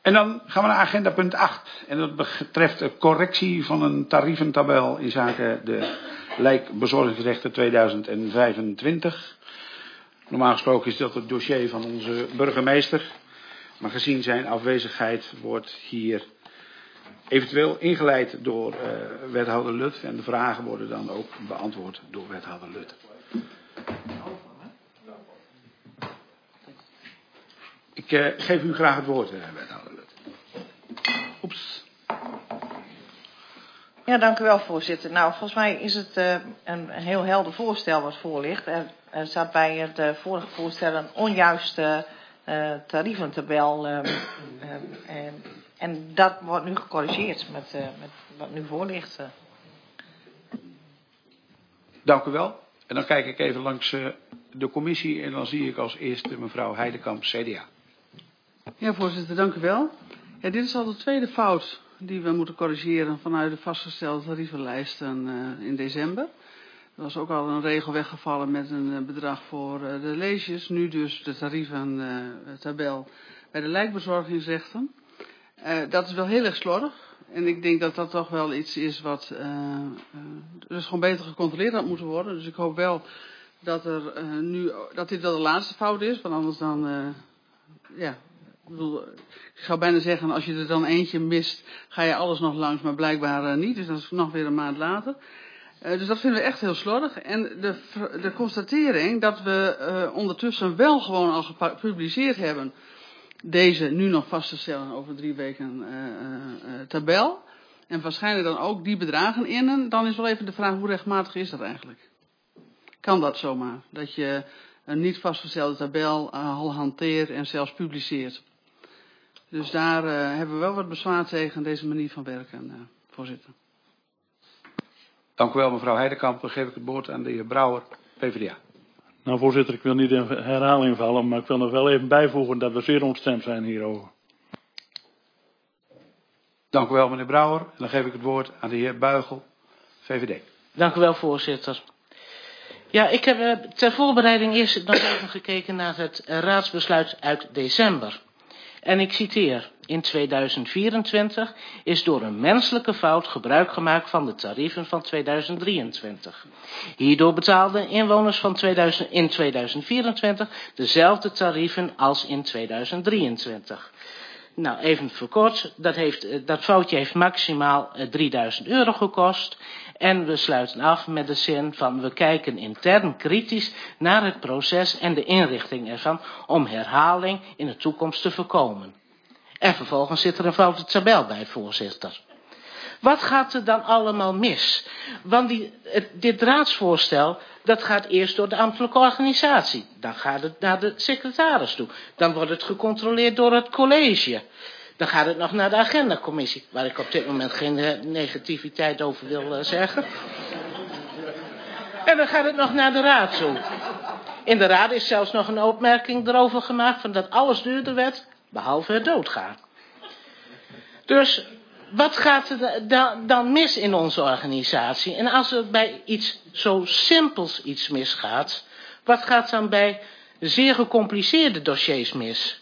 En dan gaan we naar agenda punt 8. En dat betreft de correctie van een tarieventabel in zaken de lijkbezorgingsrechten 2025. Normaal gesproken is dat het dossier van onze burgemeester. Maar gezien zijn afwezigheid wordt hier eventueel ingeleid door wethouder Lut. En de vragen worden dan ook beantwoord door wethouder Lut. Ik geef u graag het woord, wethouder Lut. Oeps. Ja, dank u wel, voorzitter. Nou, volgens mij is het een heel helder voorstel wat voor ligt. Er staat bij het vorige voorstel een onjuiste tarieventabel. En dat wordt nu gecorrigeerd met wat nu voor ligt. Dank u wel. En dan kijk ik even langs de commissie en dan zie ik als eerste mevrouw Heidekamp, CDA. Ja, voorzitter, dank u wel. Ja, dit is al de tweede fout die we moeten corrigeren vanuit de vastgestelde tarievenlijsten in december. Er was ook al een regel weggevallen met een bedrag voor de leesjes. Nu dus de tarieventabel bij de lijkbezorgingsrechten. Dat is wel heel erg slordig. En ik denk dat dat toch wel iets is wat dus gewoon beter gecontroleerd had moeten worden. Dus ik hoop wel dat dat dit wel de laatste fout is. Want anders dan, ik zou bijna zeggen, als je er dan eentje mist, ga je alles nog langs, maar blijkbaar niet. Dus dat is nog weer een maand later. Dus dat vinden we echt heel slordig. En de constatering dat we ondertussen wel gewoon al gepubliceerd hebben, deze nu nog vast te stellen over 3 weken tabel. En waarschijnlijk dan ook die bedragen innen. Dan is wel even de vraag, hoe rechtmatig is dat eigenlijk? Kan dat zomaar? Dat je een niet vastgestelde tabel al hanteert en zelfs publiceert. Dus daar hebben we wel wat bezwaar tegen deze manier van werken, voorzitter. Dank u wel, mevrouw Heidekamp. Dan geef ik het woord aan de heer Brouwer, PvdA. Nou, voorzitter, ik wil niet in herhaling vallen, maar ik wil nog wel even bijvoegen dat we zeer ontstemd zijn hierover. Dank u wel, meneer Brouwer. En dan geef ik het woord aan de heer Buigel, VVD. Dank u wel, voorzitter. Ja, ik heb ter voorbereiding eerst nog even gekeken naar het raadsbesluit uit december. En ik citeer: in 2024 is door een menselijke fout gebruik gemaakt van de tarieven van 2023. Hierdoor betaalden inwoners in 2024 dezelfde tarieven als in 2023. Nou, even verkort, dat foutje heeft maximaal €3000 gekost. En we sluiten af met de zin van: we kijken intern kritisch naar het proces en de inrichting ervan om herhaling in de toekomst te voorkomen. En vervolgens zit er een foute tabel bij, voorzitter. Wat gaat er dan allemaal mis? Want dit raadsvoorstel, dat gaat eerst door de ambtelijke organisatie. Dan gaat het naar de secretaris toe. Dan wordt het gecontroleerd door het college. Dan gaat het nog naar de agendacommissie, waar ik op dit moment geen negativiteit over wil zeggen. En dan gaat het nog naar de raad toe. In de raad is zelfs nog een opmerking erover gemaakt van dat alles duurder werd, behalve het doodgaan. Dus wat gaat er dan mis in onze organisatie? En als er bij iets zo simpels iets misgaat, wat gaat dan bij zeer gecompliceerde dossiers mis?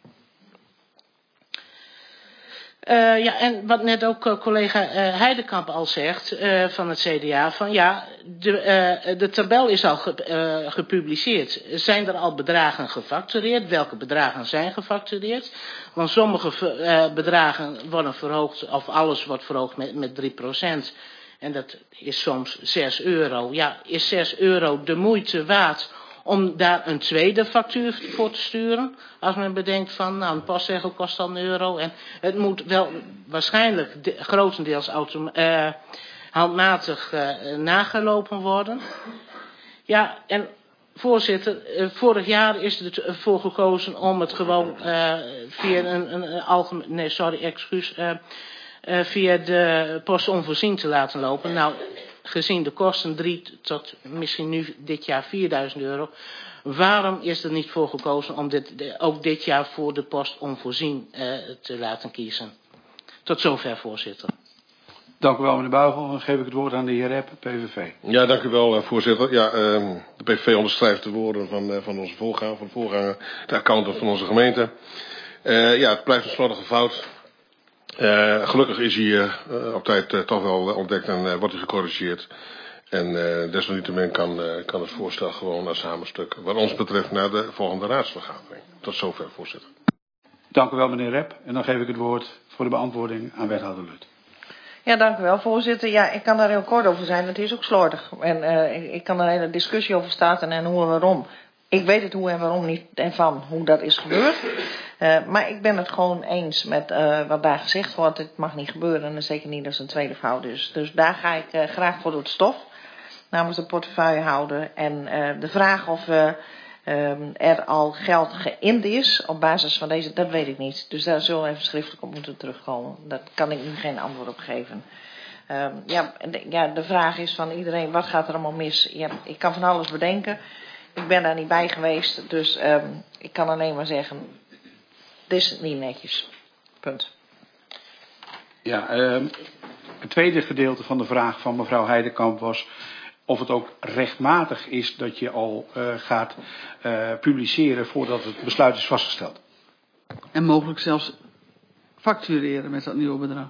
Ja, en wat net ook collega Heidekamp al zegt van het CDA, van ja, de tabel is al gepubliceerd. Zijn er al bedragen gefactureerd? Welke bedragen zijn gefactureerd? Want sommige bedragen worden verhoogd, of alles wordt verhoogd met 3%. En dat is soms €6. Ja, is €6 de moeite waard om daar een tweede factuur voor te sturen? Als men bedenkt van, nou, een postzegel kost al €1 en het moet wel waarschijnlijk grotendeels handmatig nagelopen worden. Ja, en voorzitter, vorig jaar is er voor gekozen om het gewoon via de post onvoorzien te laten lopen. Nou, gezien de kosten 3 tot misschien nu dit jaar €4000. Waarom is er niet voor gekozen om ook dit jaar voor de post onvoorzien te laten kiezen? Tot zover, voorzitter. Dank u wel, meneer Buigel. Dan geef ik het woord aan de heer Repp, PVV. Ja, dank u wel, voorzitter. Ja, de PVV onderschrijft de woorden van onze voorganger, de accountant van onze gemeente. Ja, het blijft een slordige fout. Gelukkig is hij op tijd toch wel ontdekt en wordt hij gecorrigeerd. En desalniettemin kan het voorstel gewoon als hamerstuk wat ons betreft naar de volgende raadsvergadering. Tot zover, voorzitter. Dank u wel, meneer Rep. En dan geef ik het woord voor de beantwoording aan wethouder Lut. Ja, dank u wel, voorzitter. Ja, ik kan daar heel kort over zijn. Het is ook slordig. En ik kan er een hele discussie over starten en hoe en waarom. Ik weet het hoe en waarom niet en van hoe dat is gebeurd. Maar ik ben het gewoon eens met wat daar gezegd wordt. Het mag niet gebeuren en zeker niet als een tweede fout is. Dus daar ga ik graag voor door het stof. Namens de portefeuillehouder. En de vraag of er al geld geïnd is op basis van deze, dat weet ik niet. Dus daar zullen we even schriftelijk op moeten terugkomen. Daar kan ik nu geen antwoord op geven. De vraag is van iedereen, wat gaat er allemaal mis? Ja, ik kan van alles bedenken. Ik ben daar niet bij geweest, dus ik kan alleen maar zeggen, het is niet netjes. Punt. Ja, het tweede gedeelte van de vraag van mevrouw Heidekamp was of het ook rechtmatig is dat je al gaat publiceren voordat het besluit is vastgesteld. En mogelijk zelfs factureren met dat nieuwe bedrag.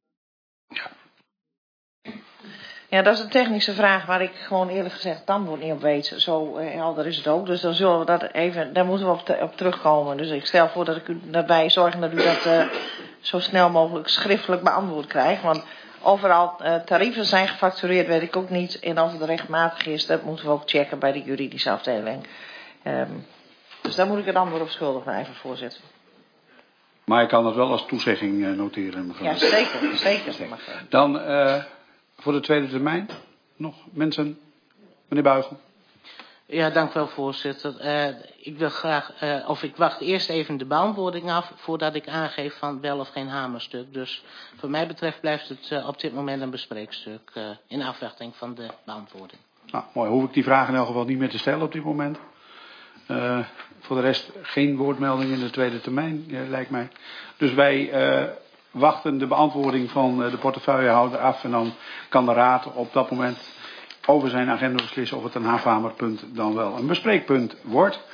Ja, dat is een technische vraag waar ik gewoon eerlijk gezegd het antwoord niet op weet. Zo helder is het ook. Dus dan zullen we dat even, daar moeten we op terugkomen. Dus ik stel voor dat wij zorgen dat u dat zo snel mogelijk schriftelijk beantwoord krijgt. Want overal tarieven zijn gefactureerd, weet ik ook niet. En of het rechtmatig is, dat moeten we ook checken bij de juridische afdeling. Dus daar moet ik het antwoord op schuldig blijven, voorzitter. Maar ik kan dat wel als toezegging noteren, mevrouw. Ja, zeker. Dan voor de tweede termijn nog mensen. Meneer Buigel. Ja, dank u wel, voorzitter. Ik wil graag, ik wacht eerst even de beantwoording af voordat ik aangeef van wel of geen hamerstuk. Dus voor mij betreft blijft het op dit moment een bespreekstuk in afwachting van de beantwoording. Nou, mooi. Hoef ik die vraag in elk geval niet meer te stellen op dit moment. Voor de rest geen woordmelding in de tweede termijn, lijkt mij. Dus wij wachten de beantwoording van de portefeuillehouder af. En dan kan de raad op dat moment over zijn agenda beslissen of het een hamerpunt dan wel een bespreekpunt wordt.